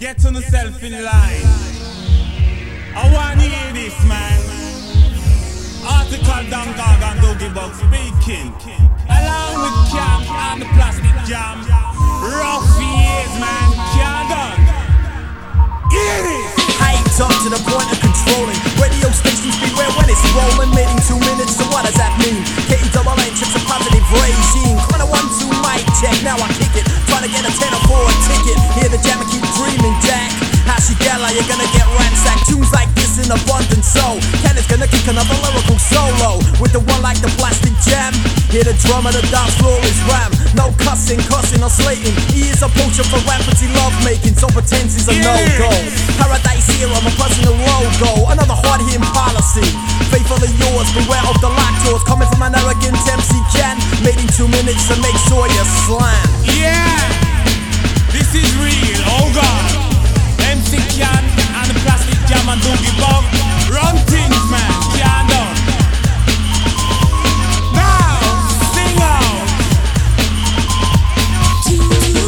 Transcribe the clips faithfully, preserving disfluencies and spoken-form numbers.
Get on yourself in line. I want to hear this, man. Article Don Gog and Doogie Bug speaking. Along with Cam and the Plastic Jam. Rough years, man. Can't done. Hear this. Hyped up to the point of controlling. Radio stations beware when it's rolling. Made in two minutes, so what does that mean? K E double N chips a positive regime. Kinda one, two, mic check, now I kick it. Trying to get a tenner for a ticket. Hear the jammer keep dreaming, Jack. Hashigala, you're gonna get ransacked. Tunes like this in abundance, so Kenneth's gonna kick another lyrical solo with the one like the Plastic Jam. Hear the drum of the dance floor is ram. No cussing, cussing or slating. He is a poacher for rampantly love making, so pretense is a no-go. Paradise here, I'm a personal logo. Another hard-hitting policy. Faithfully yours, beware of the lactose coming from an arrogant M C Can. Made in two minutes, so make sure you slam. Yeah, this is real, oh God. M C Can and the Plastic Jam and Doogie Bug. Run things, man, can't done. Now, sing out. Sing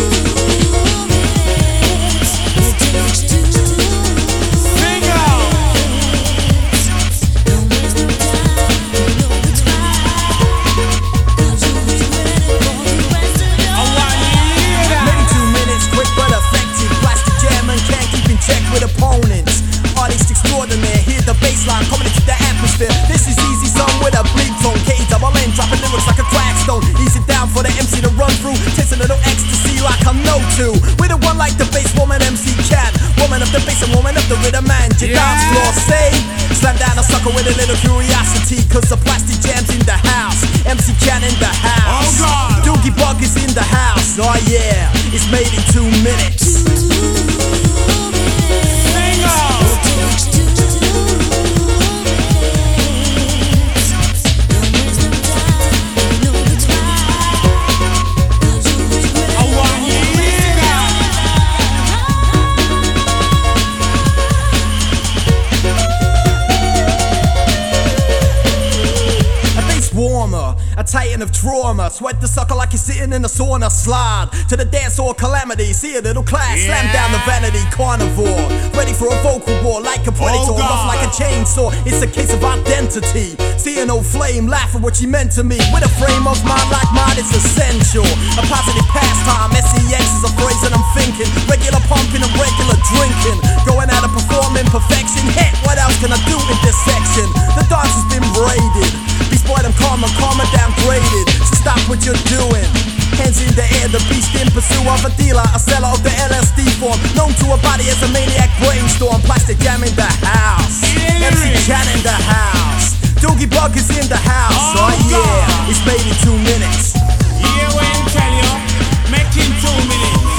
out. I want you to hear that. Maybe two minutes, quick but effective. Plastic Jam and can't keep in check with opponents. Artists extraordinaire, hear the bassline coming into the atmosphere. This is easy song with a bleed tone. K E double N dropping lyrics like a crack stone. Easy down for the M C to run through. Taste a little ecstasy like I'm no two. With the one like the bass woman M C Can. Woman of the bass and woman of the rhythm man. Your Yeah. dance floor say. Slam down a sucker with a little curiosity. Cause the Plastic Jam's in the house. M C Can in the house. Oh, God. Doogie Bug is in the house. Oh yeah, it's made in two minutes. Sing out. I want you to hear that. A bass warmer, a titan of trauma. Sweat the sucker like you're sitting in a sauna. Slide to the dance hall calamity. See a little class, slam down the vanity carnivore. Ready for a vocal war like a predator, Oh, God. rough like a chainsaw. It's a case of identity. See an old flame, laugh at what she meant to me. With a frame of mind like mine, it's essential. A positive pastime, S E X is a phrase that I'm thinking. Regular pumping and regular drinking. Going out and performing perfection. Heck, what else can I do in this section? The dance has been raided. Beast boy, I'm calm, I'm calm and downgraded. So stop what you're doing. Hands in the air, the beast in pursuit of a dealer, a seller of the L S D form. Known to a body as a maniac brainstorm. Plastic Jam in the house. Yeah. M C Can in the house. Doogie Bug is in the house. Oh, Oh, yeah, God. it's made in two minutes. Hear when tell you, make in two minutes.